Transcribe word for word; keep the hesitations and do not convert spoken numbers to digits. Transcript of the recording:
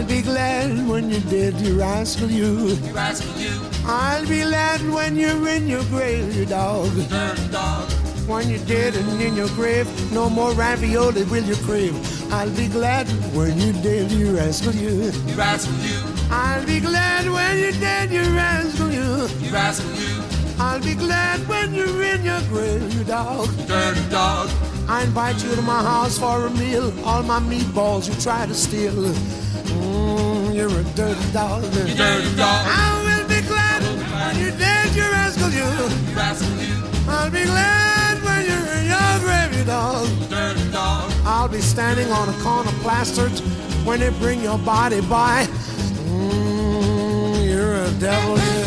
be glad when you're dead, you rascal you. You rascal you. I'll be glad when you're in your grave, you dog. Dirty dog. When you're dead and in your grave, no more ravioli will you crave. I'll be glad when you're dead, you rascal you. You rascal you. I'll be glad when you're dead, you rascal you. You rascal you. I'll be glad when you're in your grave, you dog. Dirty dog. I invite you to my house for a meal. All my meatballs you try to steal. Mm, you're a dirty dog. You dirty dog. I will be glad when you're dead, you rascal you. You rascal you. I'll be glad when you're in your grave, you dog. Dirty dog. I'll be standing on a corner plastered when they bring your body by. Mm, you're a devil.